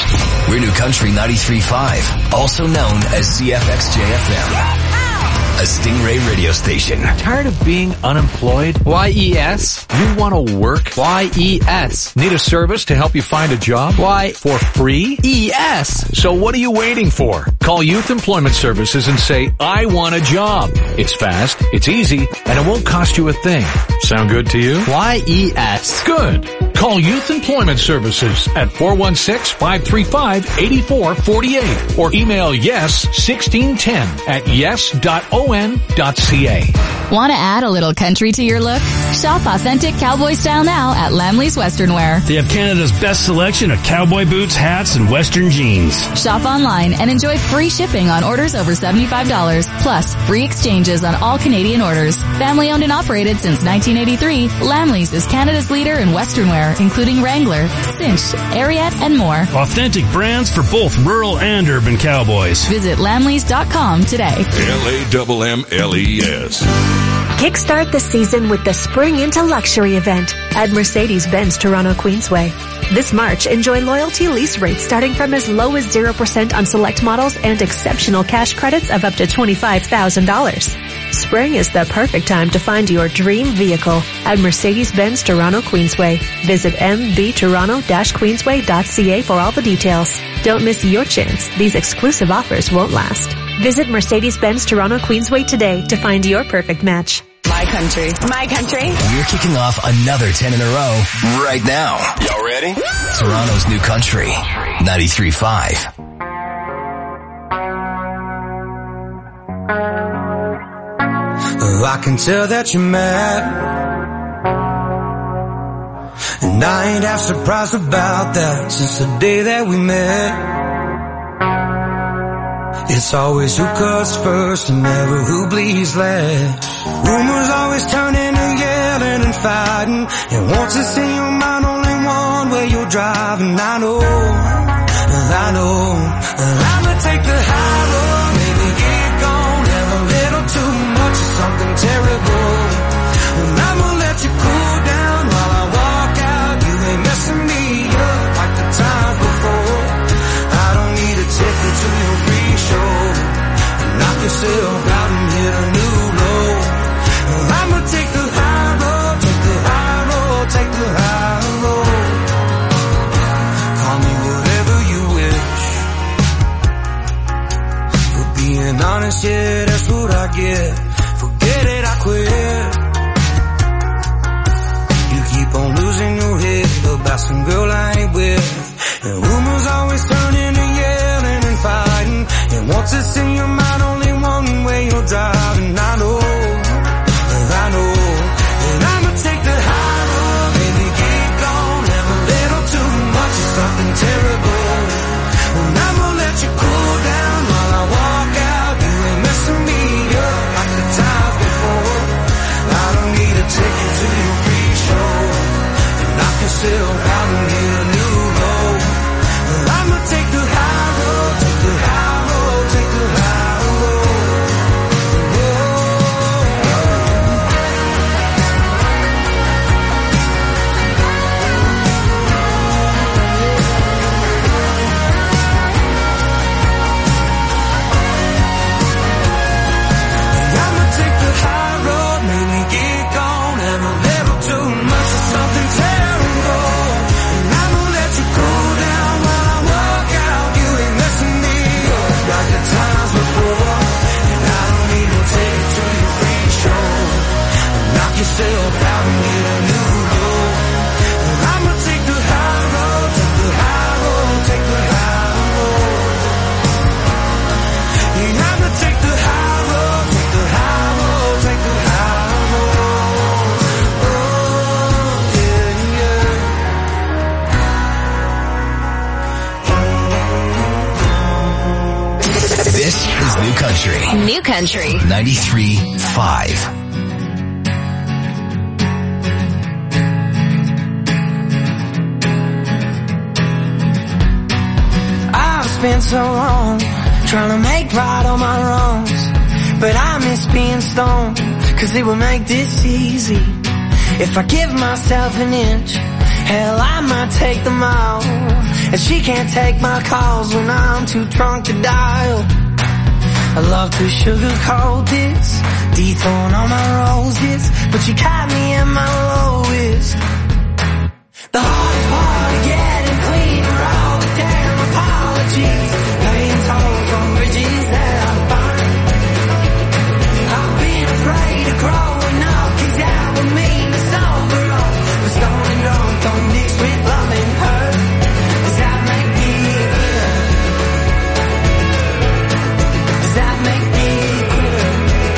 We're New Country 93.5, also known as CFXJ-FM. A Stingray radio station. Tired of being unemployed? YES. You want to work? YES. Need a service to help you find a job? Why? For free? ES. So what are you waiting for? Call Youth Employment Services and say, I want a job. It's fast, it's easy, and it won't cost you a thing. Sound good to you? YES. Good. Call Youth Employment Services at 416-535-8448 or email yes1610@yes.on.ca. Want to add a little country to your look? Shop authentic cowboy style now at Lamley's Western Wear. They have Canada's best selection of cowboy boots, hats, and Western jeans. Shop online and enjoy free shipping on orders over $75, plus free exchanges on all Canadian orders. Family owned and operated since 1983, Lamley's is Canada's leader in Western wear, including Wrangler, Cinch, Ariat, and more. Authentic brands for both rural and urban cowboys. Visit lamleys.com today. LAMMLES. Kickstart the season with the Spring into Luxury event at Mercedes-Benz Toronto Queensway. This March, enjoy loyalty lease rates starting from as low as 0% on select models and exceptional cash credits of up to $25,000. Spring is the perfect time to find your dream vehicle at Mercedes-Benz Toronto Queensway. Visit mbtoronto-queensway.ca for all the details. Don't miss your chance. These exclusive offers won't last. Visit Mercedes-Benz Toronto Queensway today to find your perfect match. My country. My country. We're kicking off another 10 in a row right now. Y'all ready? Toronto's New Country 93.5. I can tell that you're mad, and I ain't half surprised about that since the day that we met. It's always who cuts first and never who bleeds last. Rumors always turn into yelling and fighting, and once it's in your mind only one way you're driving. I know I'ma take the high road, maybe get gone, have a little too much of something terrible, and I'ma let you cool down while I walk out. You ain't messing me up like the times before. I don't need a ticket to your free show. Knock yourself out and hit a new low. I'ma take the high road, take the high road, take the high road. Call me whatever you wish. For being honest, yeah, that's what I get. Forget it, I quit. You keep on losing your head about some girl I ain't with, and rumors always turn into yelling and fighting, and once it's in your mind only one way you're driving. I know, and I'ma take the high road, baby, get gone, have a little too much of something terrible, and I'ma let you cool down while I walk out. You ain't messing me up like the times before. I don't need a ticket to your free show, and knock yourself out and hit a new low. I'ma take the high road, take the high road, take the high road. I'ma take the high road, maybe get gone, have a little too much of something terrible, and I'ma let you cool down while I walk out. You ain't messing me up like the times before, and I don't need no ticket to your free show, and knock yourself out and get a new low. I'ma take the high road, take the high road, take the high road. Yeah, I'ma take the high road, take the high road, take the high road. Oh, yeah, yeah. This is New Country. New Country 93.5. I've spent so long trying to make right all my wrongs, but I miss being stoned, cause it would make this easy. If I give myself an inch, hell, I might take them all. and she can't take my calls when I'm too drunk to dial. I love to sugarcoat this, dethorn all my roses, but you caught me at my lowest. The hardest part of getting clean are all the damn apologies, paying tolls on bridges that I find. I've been afraid of growing up, 'cause that would mean to sober up. But stoned and drunk don't mix with love and hurt. Does that make me quitter? Does that make me quitter?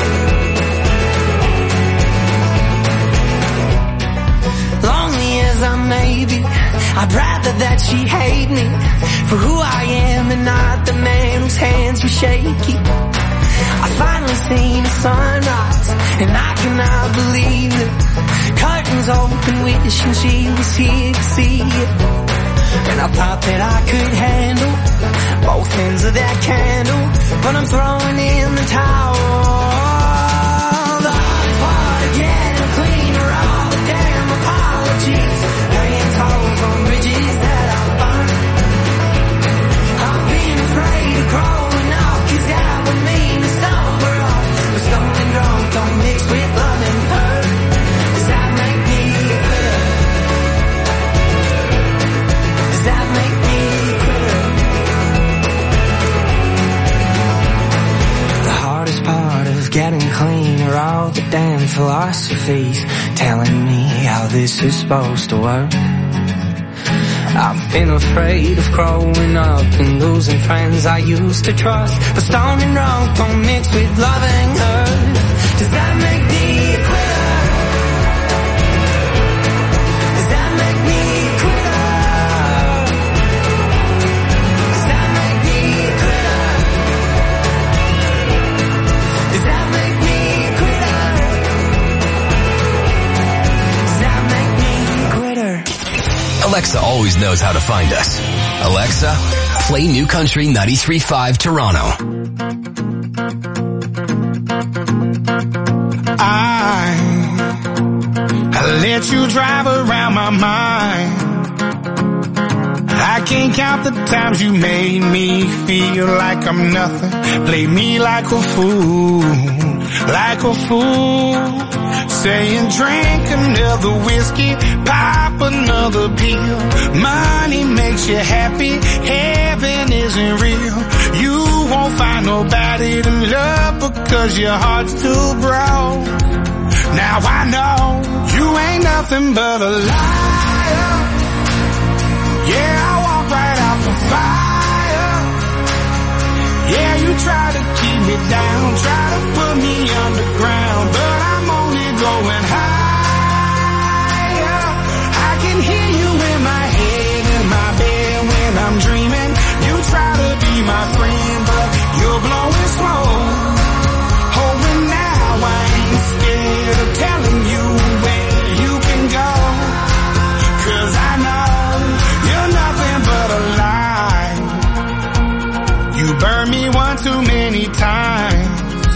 Lonely as I may be, I'd rather that she hate me for who I am and not the man whose hands were shaky. I finally seen the sunrise, and I cannot believe it. Curtains open, wishing she was here to see it. And I thought that I could handle both ends of that candle, but I'm throwing in the towel. The hardest part of getting clean are all the damn apologies, paying tolls on bridges that I find. I've been afraid of growing up, 'cause that would mean to sober up. But stoned and drunk don't mix with love and hurt. Does that make me quitter? Does that make me quitter? The hardest part of getting clean are all the damn philosophies telling me how this is supposed to work. I've been afraid of growing up and losing friends I used to trust. But stoned and drunk don't mix with love and hurt. Does that make me a quitter? Does that make me a quitter? Does that make me a quitter? Does that make me a quitter? Does that make me a quitter? Alexa always knows how to find us. Alexa, play New Country 93.5 Toronto. I let you drive around my mind. I can't count the times you made me feel like I'm nothing. Play me like a fool, like a fool. Saying drink another whiskey, pop another pill. Money makes you happy, heaven isn't real. You won't find nobody to love because your heart's too broke. Now I know you ain't nothing but a liar. Yeah, I walk right out the fire. Yeah, you try to keep me down, try to put me underground, but I'm only going higher. I can hear you in my head, in my bed when I'm dreaming. You try to be my friend, but you're blowing smoke. Oh, and now I ain't scared of telling you where you can go, 'cause I know you're nothing but a lie. You burned me one too many times,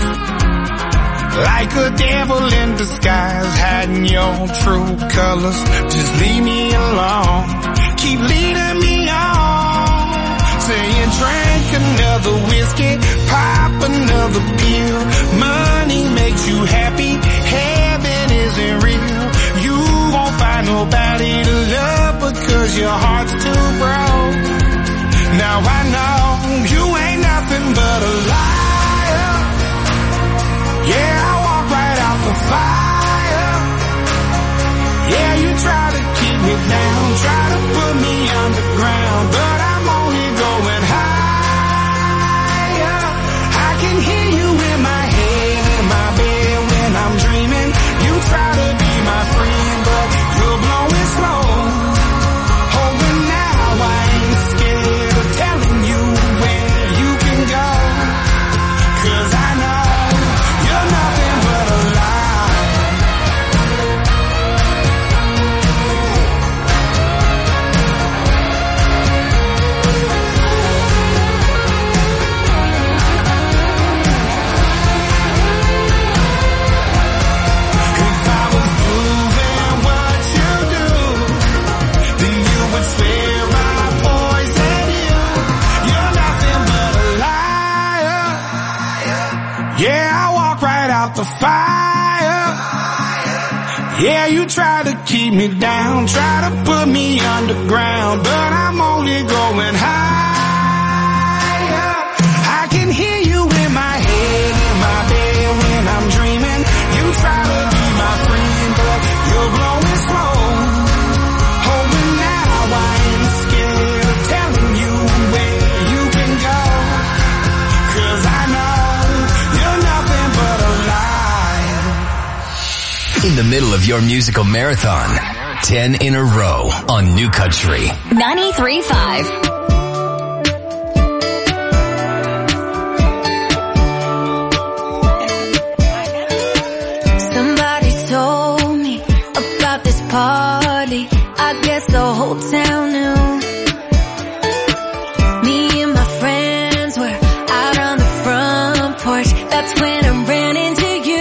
like a devil in disguise, hiding your true colors. Just leave me alone, keep leading me on. Saying drink another whiskey, pop another pill. Money makes you happy, heaven isn't real. You won't find nobody to love because your heart's too broke. Now I know you ain't nothing but a liar. Yeah, I walk right out the fire. Yeah, you try to keep me down, try to put me underground, but I'm only going higher. Yeah, I walk right out the fire. Yeah, you try to keep me down, try to put me underground, but I'm only going higher. I can hear you in my head, in my bed when I'm dreaming. You try to be my friend, but you're blowing smoke. Oh, but now I ain't scared of telling you where you can go, 'cause I know you're nothing but a lie. In the middle of your musical marathon, 10 in a row on New Country 93.5. Somebody told me about this party. I guess the whole town knew. Me and my friends were out on the front porch. That's when I ran into you.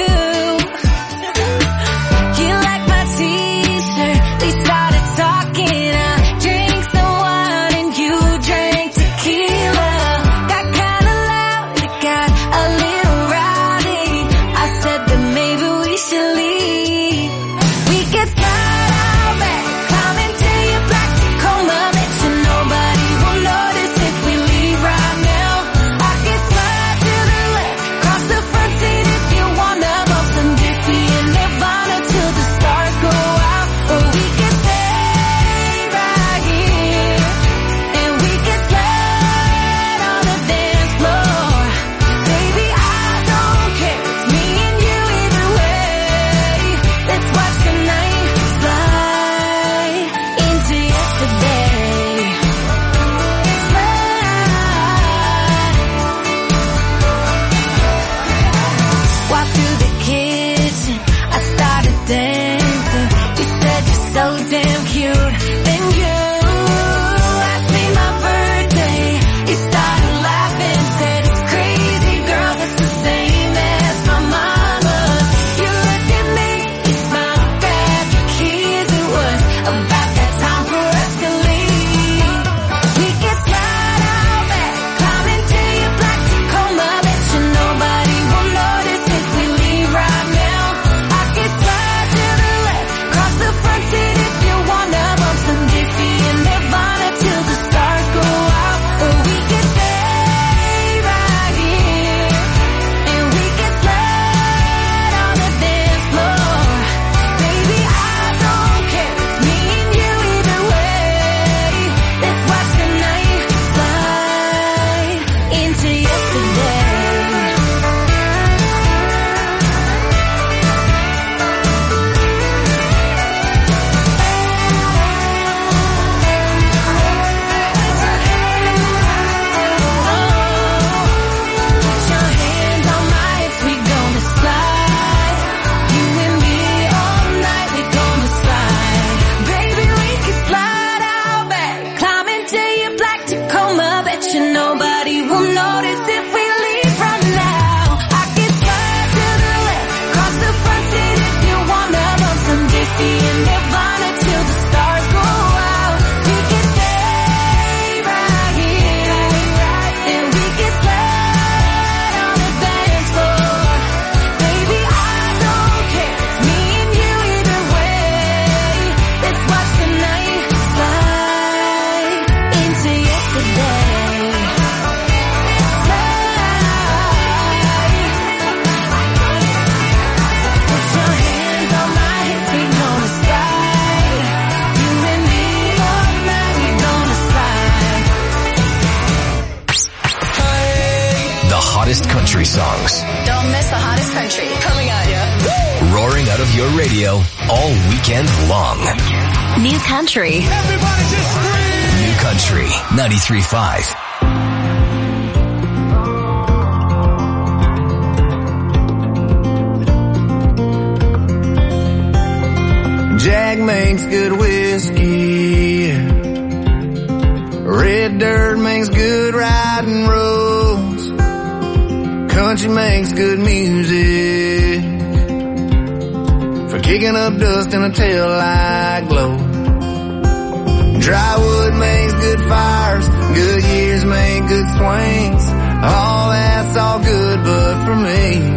You liked my t-shirt. We started talking. I drank some wine and you drank tequila. Got kinda loud. It got a little rowdy. I said that maybe we should leave. We could slide out back, climb into your black Tacoma. Bet you nobody will notice if we leave right now. I could slide to the left, cross the front seat if you wanna. Bump some Diffie and Nirvana till the stars go out. Or we could stay right here and we could slide on the dance floor. Baby, I don't care, it's me and you either way. Let's watch the night slide into yesterday. Slide. Walk through the kitchen, I started dancing. You said you're so damn cute. Then you asked me my birthday. You started laughing, said it's crazy, girl, that's the same as my mama's. You looked at me, you smiled, grabbed your keys. It was about that time for us to leave. We could slide out back, climb into your black Tacoma. Bet you nobody will notice if we leave right now. I could slide to the left, cross the front seat if you wanna. Bump some Diffie and Nirvana till the stars go out. Or we could stay right here and we could slide on the dance floor. Baby, I don't care, it's me and you either way. Let's watch the night slide into yesterday. Put your hands on my hips, we gonna slide. You and me all night, we gonna slide. Baby, we can slide out back, climb into your black Tacoma. Bet you nobody will notice if we leave right now. I can slide to the left, cross the front seat if you wanna. Bump some Diffie and Nirvana till the stars go out. We can stay right here and we can slide on the dance floor. Baby, I don't care, it's me and you either way. Let's watch the night slide into yesterday. Slide. Put your hands on my hips, we gonna slide. You and me all night, we gonna slide. the hottest country songs, Don't miss the hottest country. Coming at ya. roaring out of your radio all weekend long. New Country. New Country 93.5. Jack makes good whiskey. Red dirt makes good riding roads. Country makes good music for kicking up dust in a taillight glow. Dry wood makes good fires. Good years make good swings. All that's all good, but for me,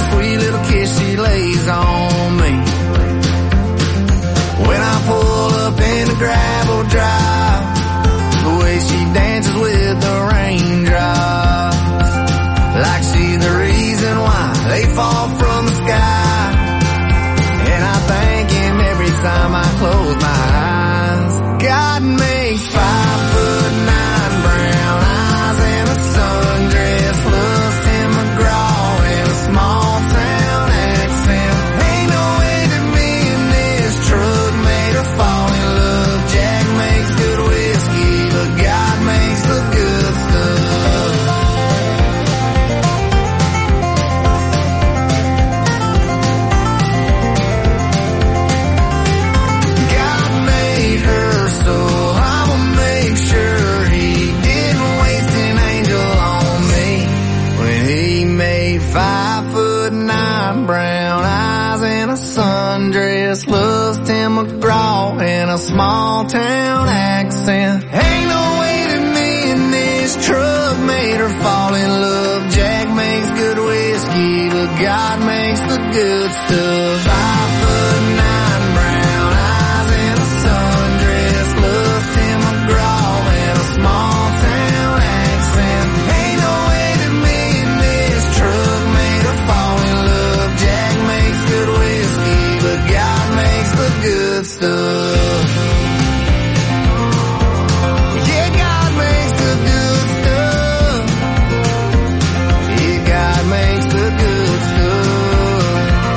a sweet little kiss she lays on me. When I pull up in the gravel drive, the way she dances with the raindrops, like she's the reason why they fall from the sky. And I thank him every time I close my eyes. God makes 5'9" brown eyes and a sundress plus Tim McGraw and a small town accent. Ain't no way that me and this truck made her fall in love. Jack makes good whiskey, but God makes the good stuff. God made her, so I'ma make sure he didn't waste an angel on me when he made 5'9" brown eyes and a sundress, loves Tim McGraw and a small town accent. Ain't no way that me and this truck made her fall in love. Jack makes good whiskey, but God makes the good stuff. 5'9" brown eyes and a sundress, loves Tim McGraw and a small town accent. Ain't no way that me and this truck made her fall in love. Jack makes good whiskey, but God makes the good stuff. Yeah, God makes the good stuff. Yeah, God makes the good stuff.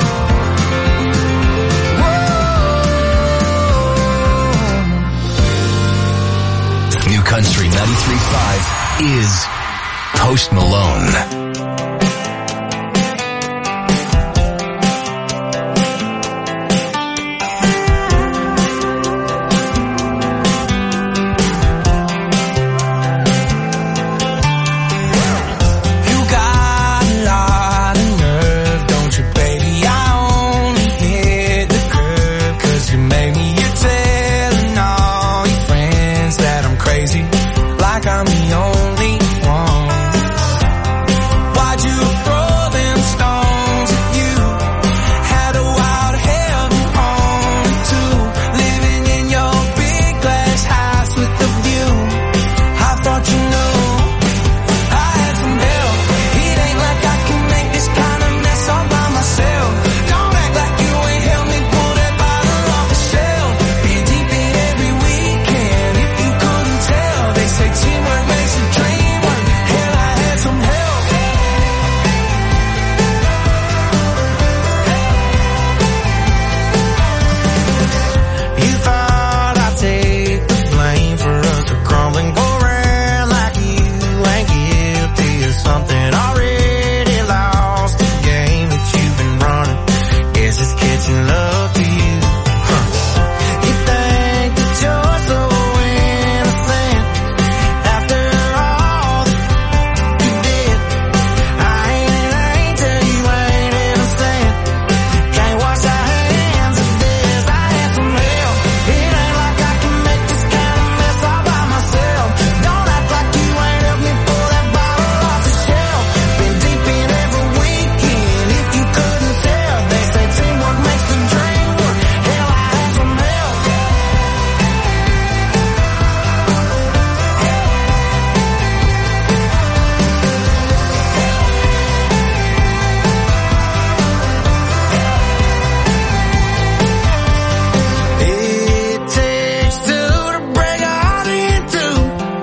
Whoa. New Country 93.5 is Post Malone. You got a lot of nerve, don't you, baby? I only hit the curb 'cause you made me. You're telling all your friends that I'm crazy, like I'm the only one. Why'd you throw them stones at you? Had a wild heaven on too, living in your big glass house with the view. I thought you knew I had some help. It ain't like I can make this kind of mess all by myself. Don't act like you ain't helped me pull that bottle off the shelf. Been deep in every weekend, if you couldn't tell. They say teamwork makes the dream work. Hell, I had some help. You thought I'd take the blame for us to crumble and go around like you ain't guilty of something already lost. The game that you've been running, guess it's catching up to you. You think that you're so innocent after all that you did. I ain't an angel, you ain't innocent. Can't wash our hands of this. I had some help. It ain't like I can make this kind of mess all by myself. Don't act like you ain't helped me pull that bottle off the shelf. Been deep in every weekend, if you couldn't tell. They say teamwork makes the dream work. Hell, I had some help. It takes two to break a heart in two.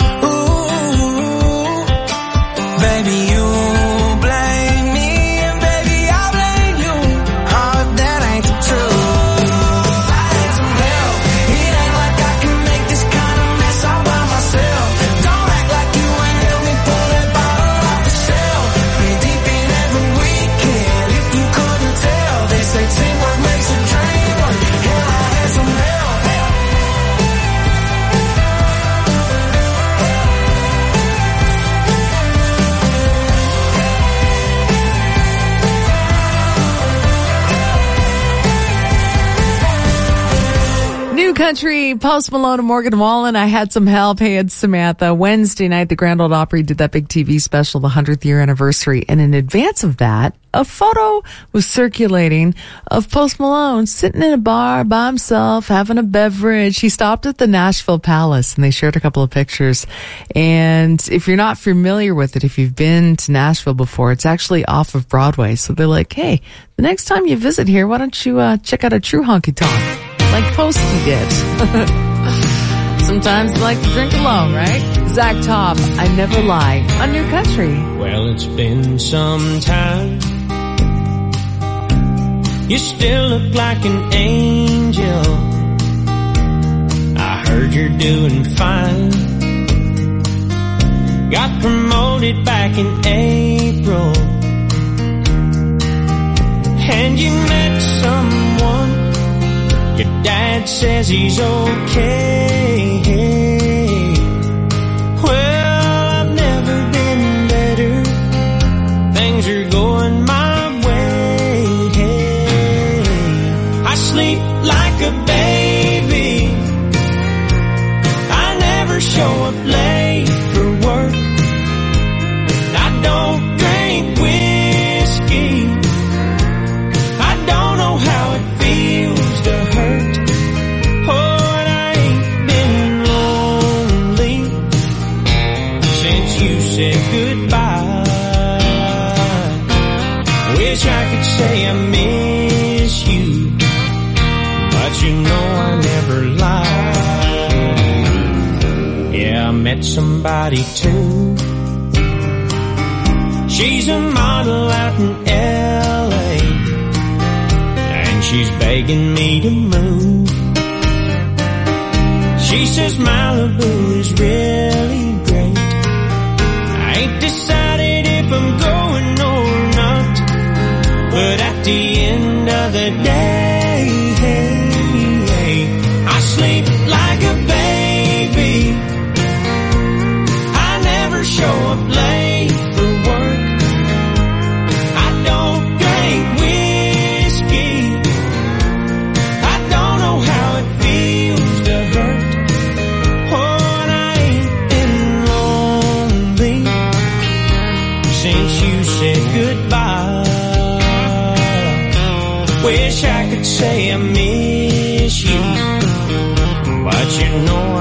Ooh, baby, you blame me, and baby, I blame you. Oh, if that ain't the truth. I had some help. It ain't like I can make this kind of mess all by myself. Don't act like you ain't helped me pull that bottle off the shelf. Been deep in every weekend, if you couldn't tell. They say teamwork makes a dream work. Hell, I had some help. New Country, Post Malone and Morgan Wallen. I had some help. Hey, it's Samantha. Wednesday night, the Grand Ole Opry did that big TV special, the 100th year anniversary. And in advance of that, a photo was circulating of Post Malone sitting in a bar by himself, having a beverage. He stopped at the Nashville Palace, and they shared a couple of pictures. And if you're not familiar with it, if you've been to Nashville before, it's actually off of Broadway. So they're like, hey, the next time you visit here, why don't you check out a true honky-tonk, like Posty did. Sometimes I like to drink alone, right? Zach Top, I Never Lie, on New Country. Well, it's been some time. You still look like an angel. I heard you're doing fine. Got promoted back in April. And you met someone. Your dad says he's okay. Well, I've never been better. Things are going my way. I sleep like a baby. I never show up late for work. I don't drink whiskey. I don't know how it feels to hurt. Oh, and I ain't been lonely since you said goodbye. Wish I could say I miss you, but you know I never lie. Yeah, I met somebody too. She's a model out in L.A. and she's begging me to move. She says Malibu is really great. I ain't decided if I'm going or not, but at the end of the day, I sleep like a baby. I never show up late for work. I don't drink whiskey. I don't know how it feels to hurt. Oh, and I ain't been lonely since you said goodbye. Wish I could say I miss you, but you know